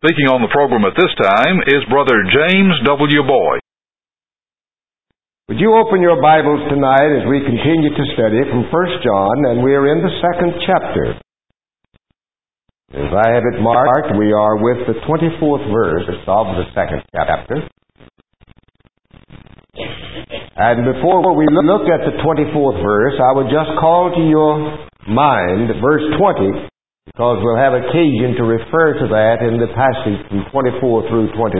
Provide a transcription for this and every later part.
Speaking on the program at this time is Brother James W. Boyd. Would you open your Bibles tonight as we continue to study from 1 John, and we are in the second chapter. As I have it marked, we are with the 24th verse of the second chapter. And before we look at the 24th verse, I would just call to your mind verse 20, because we'll have occasion to refer to that in the passage from 24 through 29.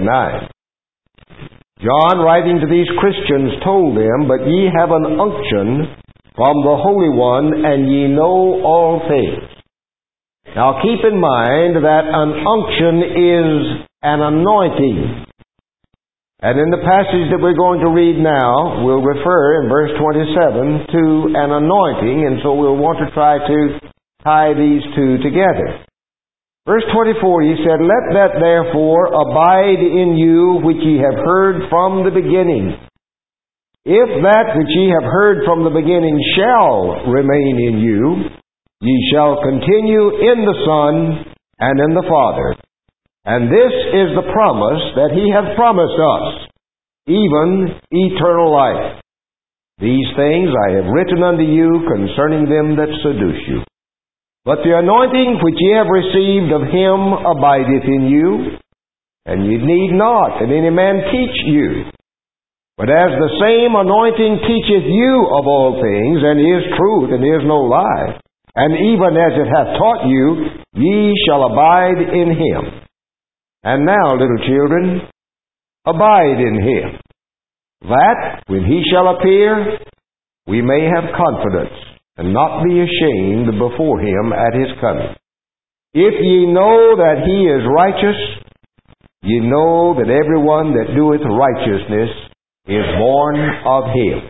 John, writing to these Christians, told them, "But ye have an unction from the Holy One, and ye know all things." Now keep in mind that an unction is an anointing. And in the passage that we're going to read now, we'll refer in verse 27 to an anointing, and so we'll want to try to tie these two together. Verse 24, he said, "Let that therefore abide in you which ye have heard from the beginning. If that which ye have heard from the beginning shall remain in you, ye shall continue in the Son and in the Father. And this is the promise that he hath promised us, even eternal life. These things I have written unto you concerning them that seduce you. But the anointing which ye have received of him abideth in you, and ye need not that any man teach you. But as the same anointing teacheth you of all things, and is truth, and is no lie, and even as it hath taught you, ye shall abide in him. And now, little children, abide in him, that when he shall appear, we may have confidence, and not be ashamed before him at his coming. If ye know that he is righteous, ye know that everyone that doeth righteousness is born of him."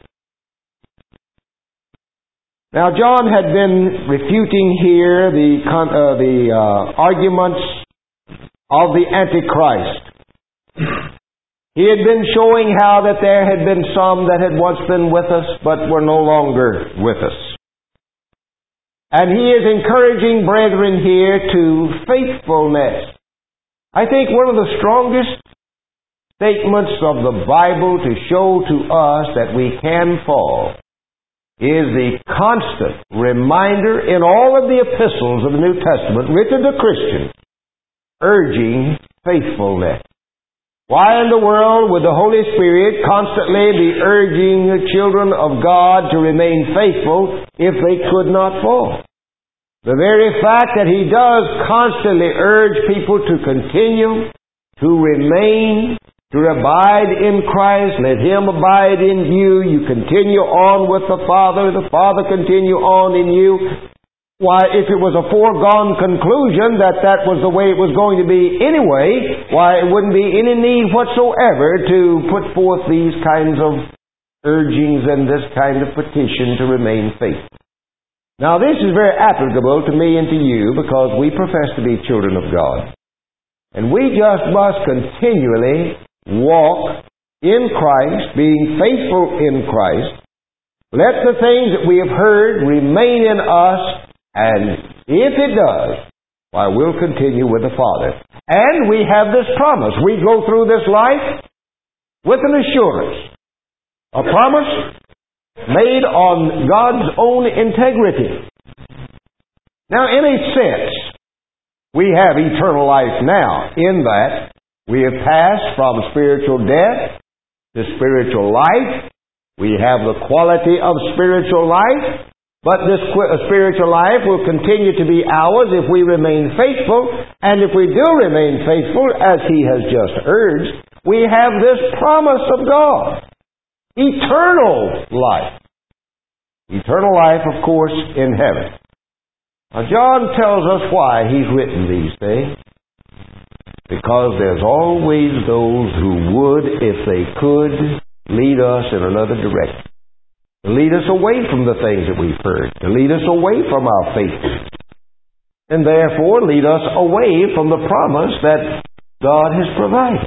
Now John had been refuting here the arguments of the Antichrist. He had been showing how that there had been some that had once been with us, but were no longer with us. And he is encouraging brethren here to faithfulness. I think one of the strongest statements of the Bible to show to us that we can fall is the constant reminder in all of the epistles of the New Testament written to Christians, urging faithfulness. Why in the world would the Holy Spirit constantly be urging the children of God to remain faithful if they could not fall? The very fact that He does constantly urge people to continue, to remain, to abide in Christ, let Him abide in you, you continue on with the Father continue on in you. Why, if it was a foregone conclusion that that was the way it was going to be anyway, why, it wouldn't be any need whatsoever to put forth these kinds of urgings and this kind of petition to remain faithful. Now, this is very applicable to me and to you because we profess to be children of God. And we just must continually walk in Christ, being faithful in Christ. Let the things that we have heard remain in us. And if it does, why, we'll continue with the Father. And we have this promise. We go through this life with an assurance. A promise made on God's own integrity. Now, in a sense, we have eternal life now, in that we have passed from spiritual death to spiritual life. We have the quality of spiritual life. But this spiritual life will continue to be ours if we remain faithful. And if we do remain faithful, as He has just urged, we have this promise of God. Eternal life. Eternal life, of course, in heaven. Now, John tells us why he's written these things. Because there's always those who would, if they could, lead us in another direction. To lead us away from the things that we've heard. To lead us away from our faithfulness. And therefore lead us away from the promise that God has provided.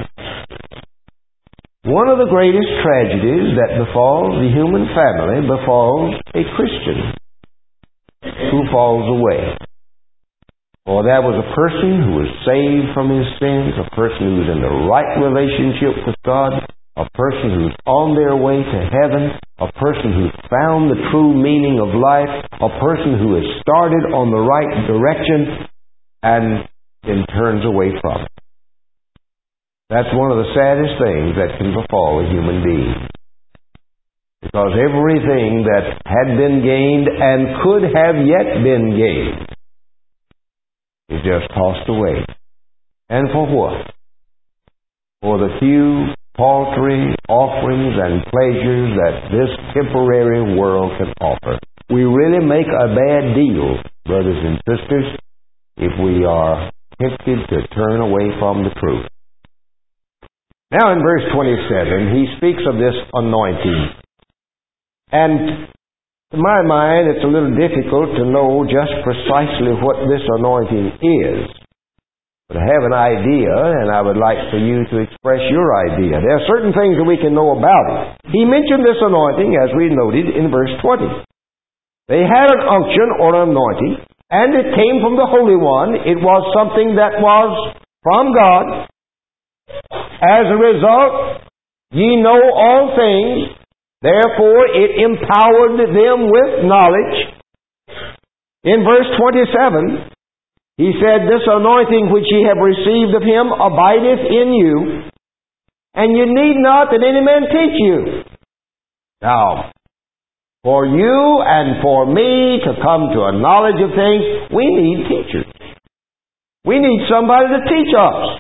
One of the greatest tragedies that befalls the human family befalls a Christian who falls away. For that was a person who was saved from his sins, a person who was in the right relationship with God, a person who's on their way to heaven, a person who found the true meaning of life, a person who has started on the right direction and then turns away from it. That's one of the saddest things that can befall a human being. Because everything that had been gained and could have yet been gained is just tossed away. And for what? For the few paltry offerings and pleasures that this temporary world can offer. We really make a bad deal, brothers and sisters, if we are tempted to turn away from the truth. Now in verse 27, he speaks of this anointing. And to my mind, it's a little difficult to know just precisely what this anointing is. But I have an idea, and I would like for you to express your idea. There are certain things that we can know about it. He mentioned this anointing, as we noted in verse 20. They had an unction or an anointing, and it came from the Holy One. It was something that was from God. As a result, ye know all things. Therefore, it empowered them with knowledge. In verse 27, he said, This anointing which ye have received of him abideth in you, and you need not that any man teach you. Now, for you and for me to come to a knowledge of things, we need teachers. We need somebody to teach us.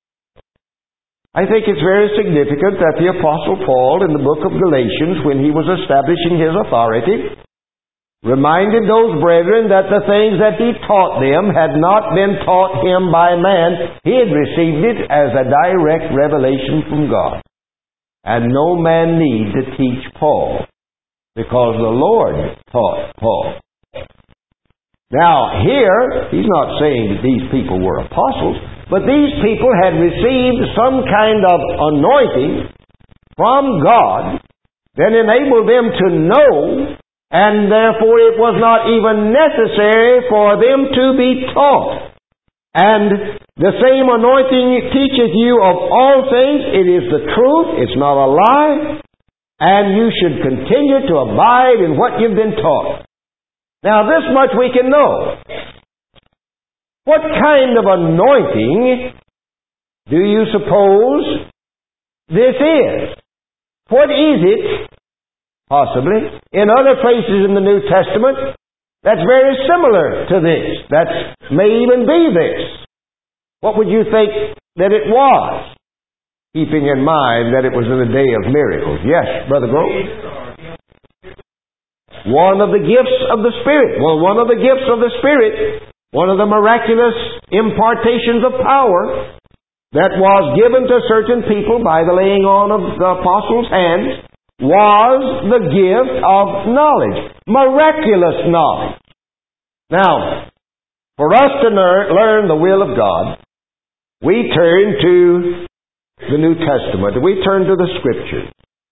I think it's very significant that the Apostle Paul in the book of Galatians, when he was establishing his authority, reminded those brethren that the things that he taught them had not been taught him by man. He had received it as a direct revelation from God. And no man need to teach Paul, because the Lord taught Paul. Now, here, he's not saying that these people were apostles, but these people had received some kind of anointing from God that enabled them to know, and therefore it was not even necessary for them to be taught. And the same anointing teacheth you of all things. It is the truth. It's not a lie. And you should continue to abide in what you've been taught. Now, this much we can know. What kind of anointing do you suppose this is? What is it, possibly, in other places in the New Testament that's very similar to this, that may even be this? What would you think that it was? Keeping in mind that it was in the day of miracles. Yes, Brother Grove? One of the gifts of the Spirit. Well, one of the gifts of the Spirit, one of the miraculous impartations of power that was given to certain people by the laying on of the apostles' hands was the gift of knowledge. Miraculous knowledge. Now, for us to learn the will of God, we turn to the New Testament. We turn to the Scriptures.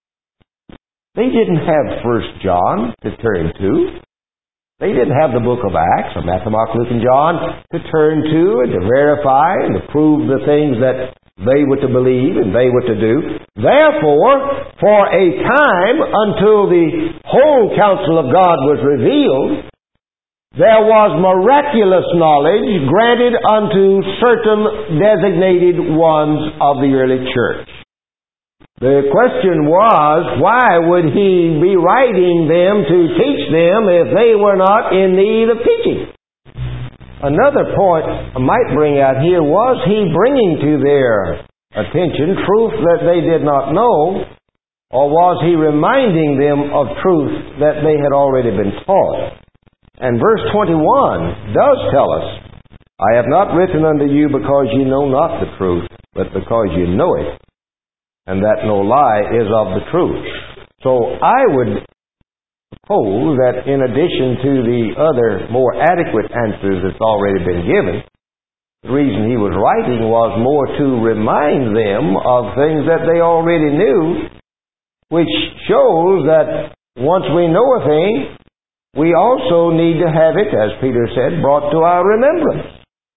They didn't have 1 John to turn to. They didn't have the book of Acts, or Matthew, Mark, Luke, and John to turn to and to verify and to prove the things that they were to believe and they were to do. Therefore, for a time until the whole counsel of God was revealed, there was miraculous knowledge granted unto certain designated ones of the early church. The question was, why would he be writing them to teach them if they were not in need of teaching? Another point I might bring out here, was he bringing to their attention truth that they did not know, or was he reminding them of truth that they had already been taught? And verse 21 does tell us, I have not written unto you because ye know not the truth, but because ye know it, and that no lie is of the truth. So I would suppose that in addition to the other more adequate answers that's already been given, the reason he was writing was more to remind them of things that they already knew, which shows that once we know a thing, we also need to have it, as Peter said, brought to our remembrance.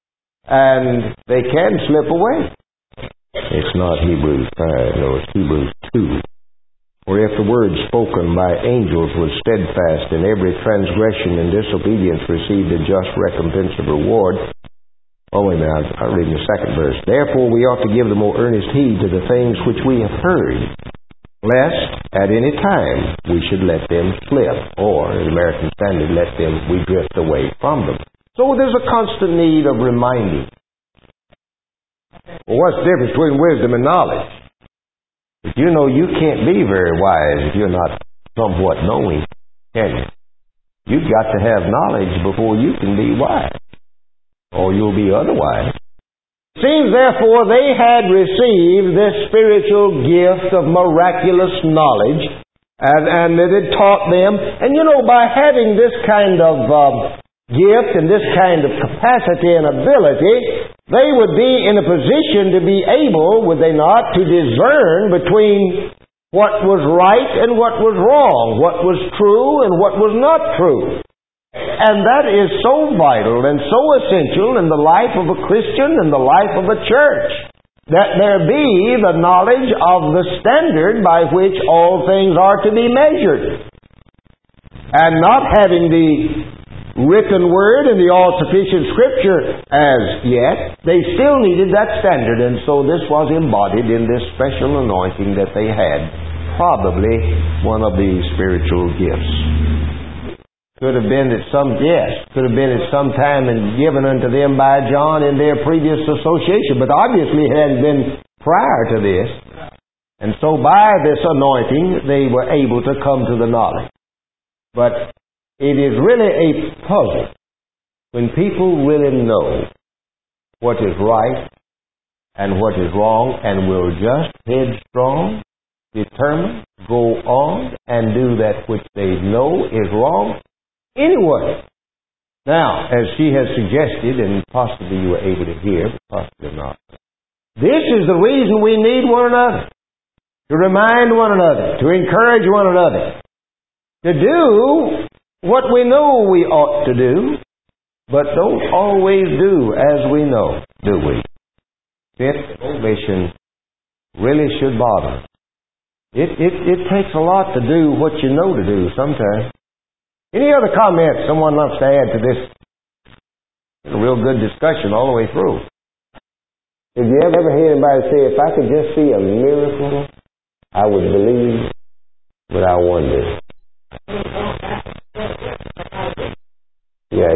and they can slip away. It's not Hebrews 5, no, it's Hebrews 2. For if the word spoken by angels was steadfast, and every transgression and disobedience received a just recompense of reward. Oh, wait a minute, I'm reading the second verse. Therefore we ought to give the more earnest heed to the things which we have heard, lest at any time we should let them slip, or, in American Standard, we drift away from them. So there's a constant need of reminding. Well, what's the difference between wisdom and knowledge? But you know you can't be very wise if you're not somewhat knowing, can you? You've got to have knowledge before you can be wise, or you'll be otherwise. Seems therefore they had received this spiritual gift of miraculous knowledge, and it had taught them. And you know, by having this kind of gift and this kind of capacity and ability, they would be in a position to be able, would they not, to discern between what was right and what was wrong, what was true and what was not true. And that is so vital and so essential in the life of a Christian and the life of a church, that there be the knowledge of the standard by which all things are to be measured. And not having the written word and the all-sufficient Scripture as yet, they still needed that standard, and so this was embodied in this special anointing that they had, probably one of the spiritual gifts. Could have been at some time and given unto them by John in their previous association, but obviously it hadn't been prior to this. And so by this anointing, they were able to come to the knowledge. But it is really a puzzle when people really know what is right and what is wrong and will just headstrong, determine, go on, and do that which they know is wrong anyway. Now, as she has suggested, and possibly you were able to hear, but possibly not, this is the reason we need one another. To remind one another, to encourage one another, to do what we know we ought to do, but don't always do as we know, do we? Fifth omission really should bother. It takes a lot to do what you know to do sometimes. Any other comments someone wants to add to this? A real good discussion all the way through. Have you ever heard anybody say, if I could just see a miracle, I would believe without wonder? Yeah.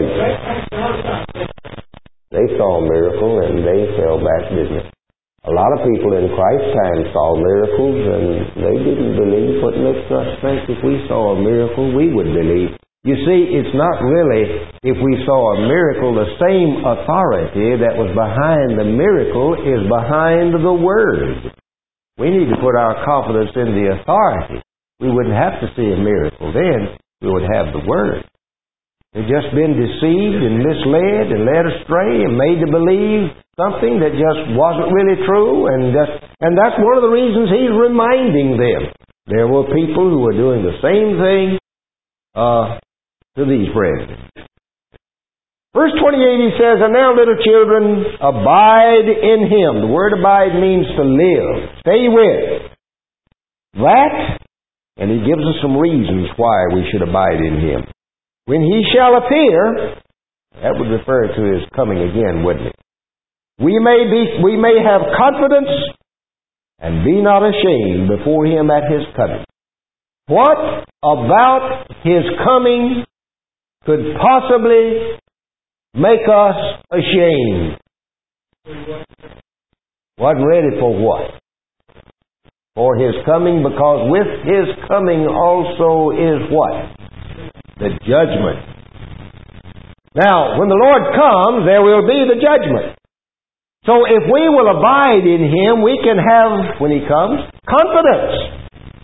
They saw a miracle and they fell back, didn't they? A lot of people in Christ's time saw miracles and they didn't believe. What makes us think if we saw a miracle, we would believe? You see, it's not really, if we saw a miracle, the same authority that was behind the miracle is behind the Word. We need to put our confidence in the authority. We wouldn't have to see a miracle then. We would have the Word. They've just been deceived and misled and led astray and made to believe something that just wasn't really true. And that's one of the reasons he's reminding them. There were people who were doing the same thing to these brethren. Verse 28 he says, and now little children, abide in Him. The word abide means to live. Stay with. That, and he gives us some reasons why we should abide in Him. When He shall appear, that would refer to His coming again, wouldn't it? We may have confidence and be not ashamed before Him at His coming. What about His coming could possibly make us ashamed? Wasn't ready for what? For His coming, because with His coming also is what? The judgment. Now, when the Lord comes, there will be the judgment. So if we will abide in Him, we can have, when He comes, confidence.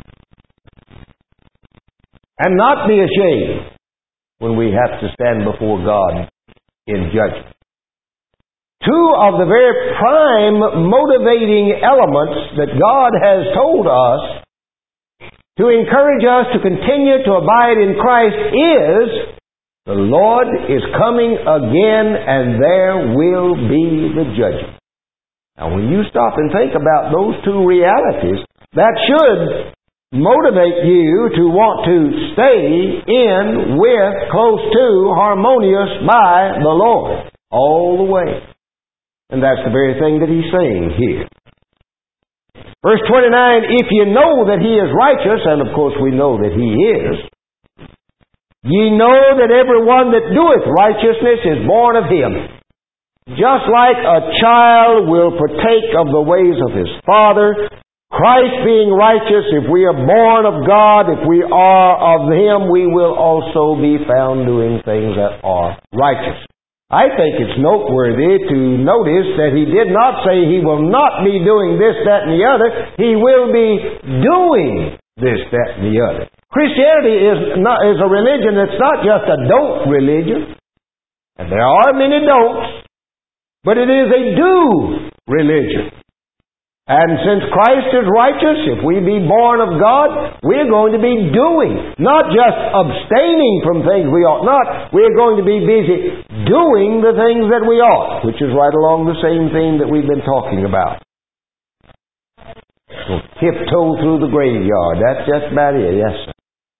And not be ashamed when we have to stand before God in judgment. Two of the very prime motivating elements that God has told us to encourage us to continue to abide in Christ is The Lord is coming again, and there will be the judgment. Now, when you stop and think about those two realities, that should motivate you to want to stay in, with, close to, harmonious by the Lord all the way. And that's the very thing that He's saying here. Verse 29, if you know that He is righteous, and of course we know that He is, ye know that every one that doeth righteousness is born of Him. Just like a child will partake of the ways of his father, Christ being righteous, if we are born of God, if we are of Him, we will also be found doing things that are righteous. I think it's noteworthy to notice that He did not say He will not be doing this, that, and the other. He will be doing this, that, and the other. Christianity is a religion that's not just a don't religion. And there are many don'ts. But it is a do religion. And since Christ is righteous, if we be born of God, we're going to be doing, not just abstaining from things we ought not. We're going to be busy doing the things that we ought, which is right along the same theme that we've been talking about. So tiptoe through the graveyard. That's just about it, yes, sir.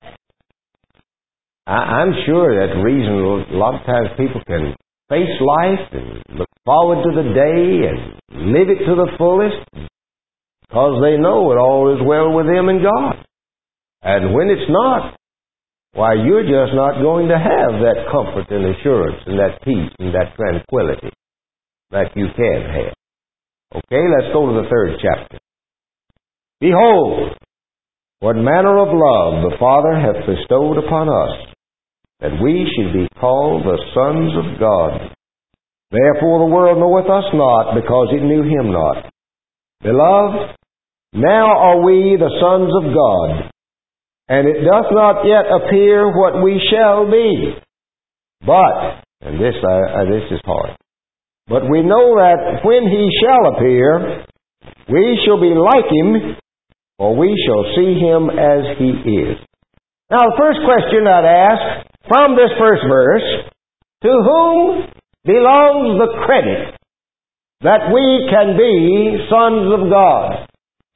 I'm sure that the reason a lot of times people can face life and look forward to the day and live it to the fullest because they know it all is well with them and God. And when it's not, why, you're just not going to have that comfort and assurance and that peace and that tranquility that you can have. Okay, let's go to the 3rd chapter. Behold, what manner of love the Father hath bestowed upon us, that we should be called the sons of God. Therefore the world knoweth us not, because it knew Him not. Beloved, now are we the sons of God, and it doth not yet appear what we shall be. But, and this is hard, but we know that when He shall appear, we shall be like Him, for we shall see Him as He is. Now the first question I'd ask, from this first verse, to whom belongs the credit that we can be sons of God?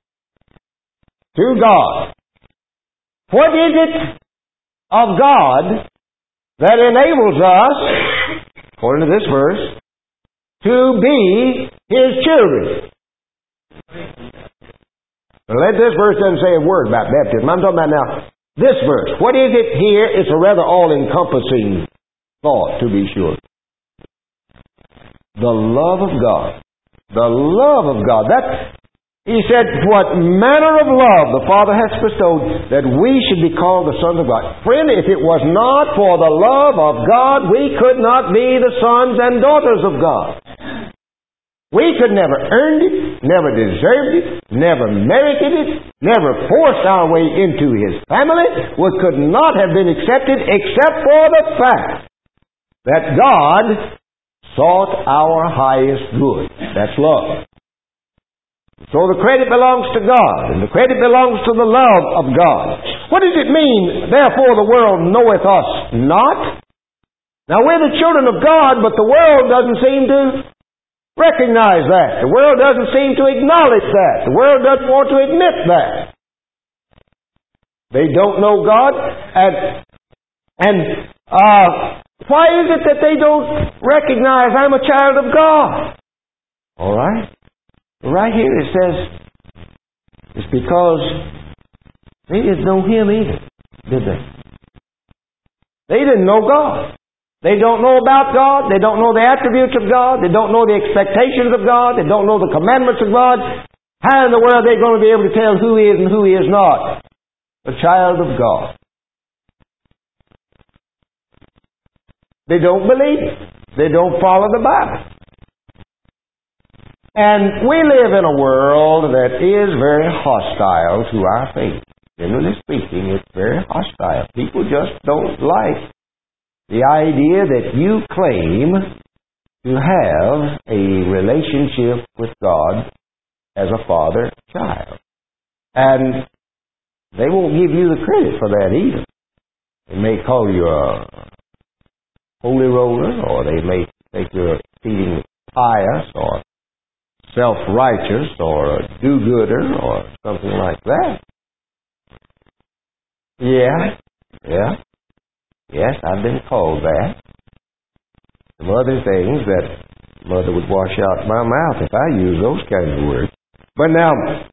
To God. What is it of God that enables us, according to this verse, to be His children? Now, let this verse doesn't say a word about baptism. I'm talking about now this verse. What is it here? It's a rather all-encompassing thought, to be sure. The love of God. The love of God. He said, what manner of love the Father hath bestowed, that we should be called the sons of God. Friend, if it was not for the love of God, we could not be the sons and daughters of God. We could never earned it, never deserved it, never merited it, never forced our way into His family. We could not have been accepted except for the fact that God sought our highest good. That's love. So the credit belongs to God, and the credit belongs to the love of God. What does it mean, therefore the world knoweth us not? Now we're the children of God, but the world doesn't seem to recognize that. The world doesn't seem to acknowledge that. The world doesn't want to admit that. They don't know God. And why is it that they don't recognize I'm a child of God? All right. Right here it says it's because they didn't know Him either, did they? They didn't know God. They don't know about God. They don't know the attributes of God. They don't know the expectations of God. They don't know the commandments of God. How in the world are they going to be able to tell who He is and who He is not? A child of God. They don't believe it. They don't follow the Bible. And we live in a world that is very hostile to our faith. Generally speaking, it's very hostile. People just don't like the idea that you claim to have a relationship with God as a father-child. And they won't give you the credit for that either. They may call you a holy roller, or they may think you're feeling pious or self-righteous or a do-gooder or something like that. Yeah. Yes, I've been called that. Some other things that Mother would wash out my mouth if I use those kinds of words. But now,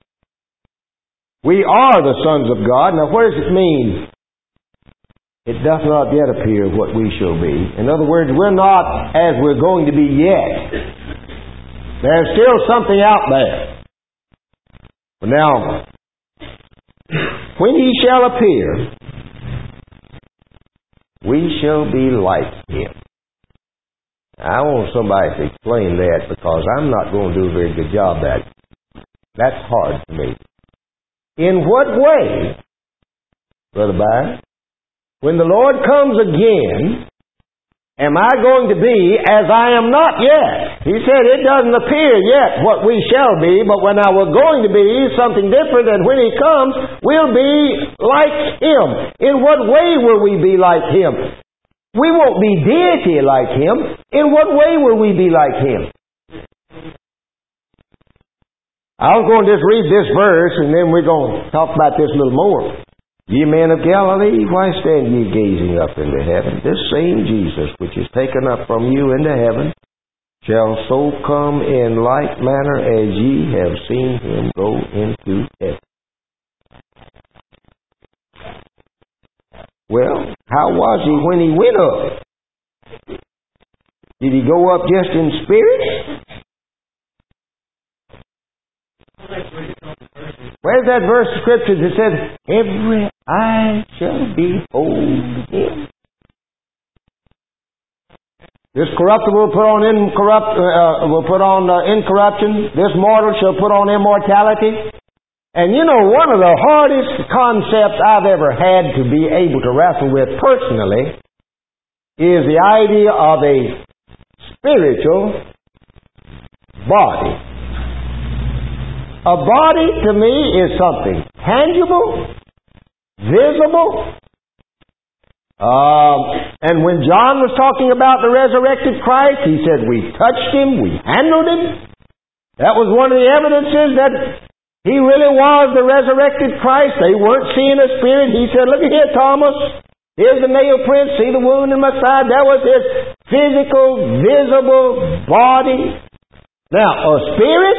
we are the sons of God. Now, what does it mean? It doth not yet appear what we shall be. In other words, we're not as we're going to be yet. There's still something out there. But now, when He shall appear, we shall be like Him. I want somebody to explain that, because I'm not going to do a very good job at it. That's hard for me. In what way, Brother Byron, when the Lord comes again, am I going to be as I am not yet? He said it doesn't appear yet what we shall be, but when we're going to be something different, and when He comes, we'll be like Him. In what way will we be like Him? We won't be deity like Him. In what way will we be like Him? I was going to just read this verse, and then we're going to talk about this a little more. Ye men of Galilee, why stand ye gazing up into heaven? This same Jesus, which is taken up from you into heaven, shall so come in like manner as ye have seen Him go into heaven. Well, how was He when He went up? Did He go up just in spirit? Where's that verse of Scripture that says, every eye shall behold Him? This corruptible will put on incorruption. This mortal shall put on immortality. And you know, one of the hardest concepts I've ever had to be able to wrestle with personally is the idea of a spiritual body. A body to me is something tangible, visible. And when John was talking about the resurrected Christ, he said, we touched Him, we handled Him. That was one of the evidences that He really was the resurrected Christ. They weren't seeing a spirit. He said, look here, Thomas. Here's the nail print. See the wound in my side. That was His physical, visible body. Now, a spirit,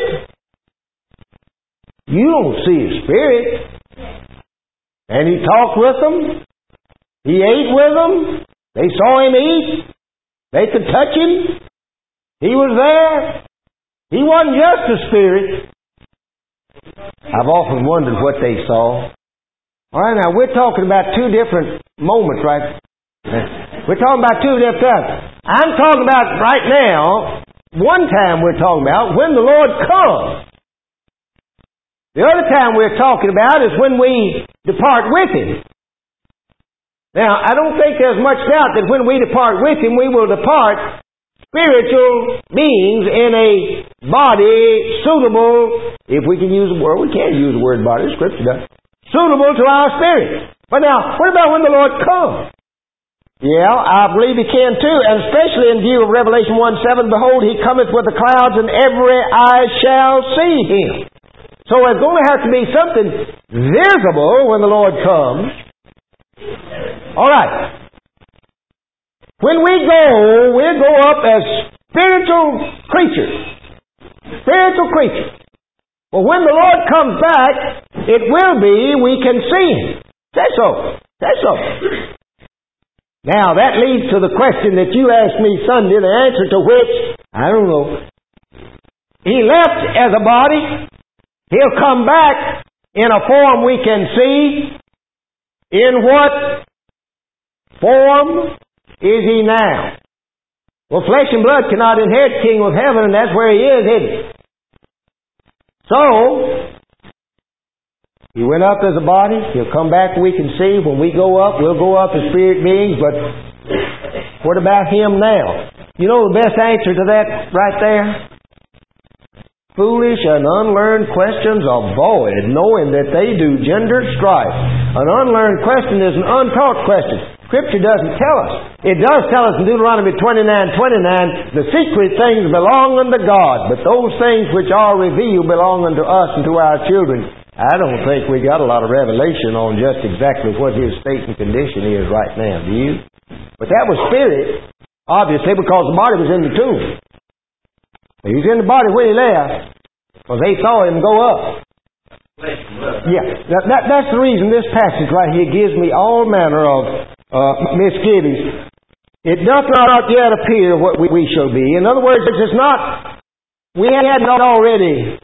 you don't see a spirit. And He talked with them. He ate with them. They saw Him eat. They could touch Him. He was there. He wasn't just a spirit. I've often wondered what they saw. All right, now we're talking about two different moments, right? We're talking about two different times. I'm talking about right now, one time we're talking about when the Lord comes. The other time we're talking about is when we depart with Him. Now, I don't think there's much doubt that when we depart with Him, we will depart spiritual beings in a body suitable, if we can use the word, we can't use the word body, Scripture does, suitable to our spirit. But now, what about when the Lord comes? Yeah, I believe He can too, and especially in view of Revelation 1:7, behold, He cometh with the clouds, and every eye shall see Him. So there's going to have to be something visible when the Lord comes. All right. When we'll go up as spiritual creatures. Spiritual creatures. But when the Lord comes back, it will be we can see Him. Say so. Say so. Now, that leads to the question that you asked me Sunday, the answer to which, I don't know. He left as a body. He'll come back in a form we can see. In what form is He now? Well, flesh and blood cannot inherit the kingdom of heaven, and that's where He is hidden. So, He went up as a body. He'll come back, we can see. When we go up, we'll go up as spirit beings, but what about Him now? You know the best answer to that right there? Foolish and unlearned questions avoid, knowing that they do gender strife. An unlearned question is an untaught question. Scripture doesn't tell us. It does tell us in Deuteronomy 29:29, the secret things belong unto God, but those things which are revealed belong unto us and to our children. I don't think we got a lot of revelation on just exactly what his state and condition is right now, do you? But that was spirit, obviously, because the body was in the tomb. He was in the body when he left, because they saw him go up. Yeah, that's the reason this passage right here gives me all manner of misgivings. It doth not yet appear what we shall be. In other words, it's not, we had not already.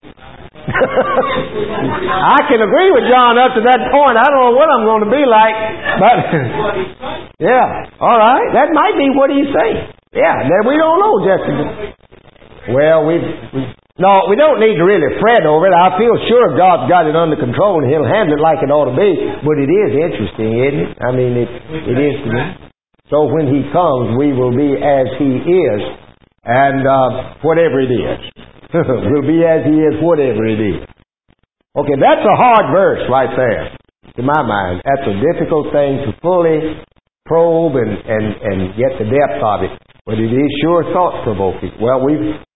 I can agree with John up to that point. I don't know what I'm going to be like, but yeah, all right, that might be what he's saying. Yeah, we don't know, Jessica. Well, no, we don't need to really fret over it. I feel sure God's got it under control and He'll handle it like it ought to be. But it is interesting, isn't it? I mean, it is to me. So when He comes, we will be as He is, and whatever it is. We'll be as He is, whatever it is. Okay, that's a hard verse right there, to my mind. That's a difficult thing to fully probe and get the depth of it. But it is sure thought-provoking. Well, we've